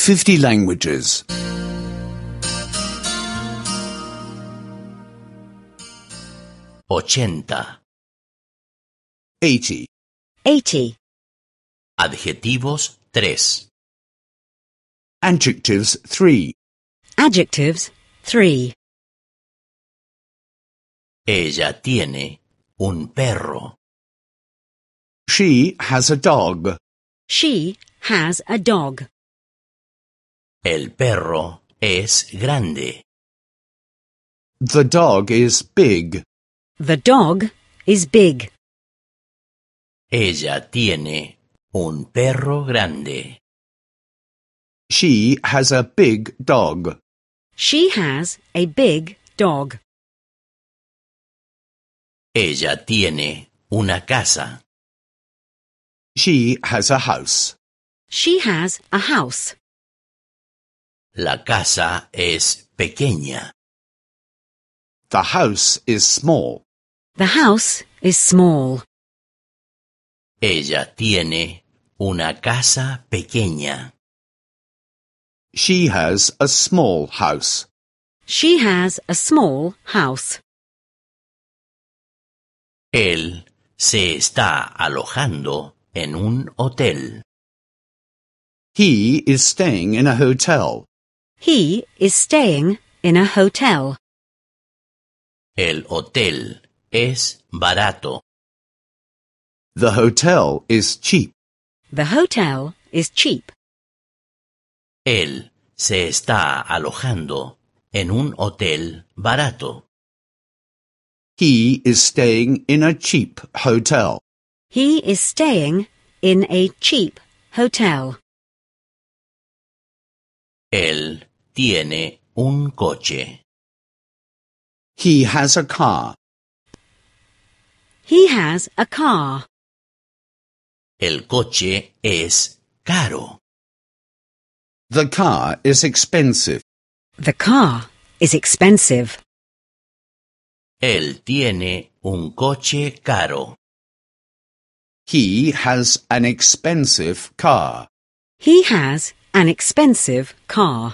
50 languages. 80. 80. 80. Adjetivos 3. Adjectives 3. Adjectives 3. Ella tiene un perro. She has a dog. She has a dog. El perro es grande. The dog is big. The dog is big. Ella tiene un perro grande. She has a big dog. She has a big dog. Ella tiene una casa. She has a house. She has a house. La casa es pequeña. The house is small. The house is small. Ella tiene una casa pequeña. She has a small house. She has a small house. Él se está alojando en un hotel. He is staying in a hotel. He is staying in a hotel. El hotel es barato. The hotel is cheap. The hotel is cheap. Él se está alojando en un hotel barato. He is staying in a cheap hotel. He is staying in a cheap hotel. Él tiene un coche. He has a car. He has a car. El coche es caro. The car is expensive. The car is expensive. Él tiene un coche caro. He has an expensive car. He has an expensive car.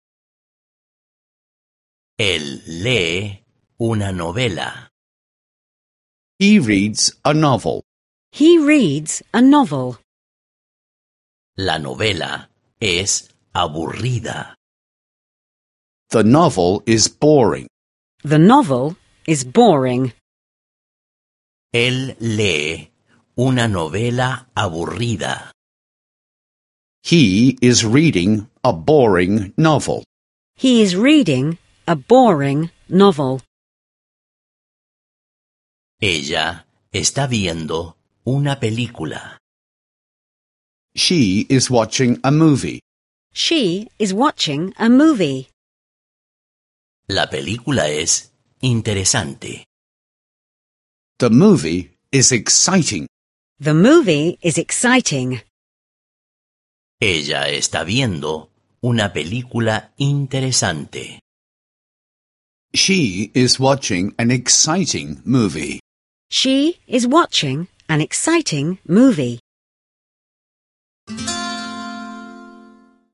Él lee una novela. He reads a novel. He reads a novel. La novela es aburrida. The novel is boring. The novel is boring. Él lee una novela aburrida. He is reading a boring novel. He is reading a boring novel. Ella está viendo una película. She is watching a movie. She is watching a movie. La película es interesante. The movie is exciting. The movie is exciting. Ella está viendo una película interesante. She is watching an exciting movie. She is watching an exciting movie.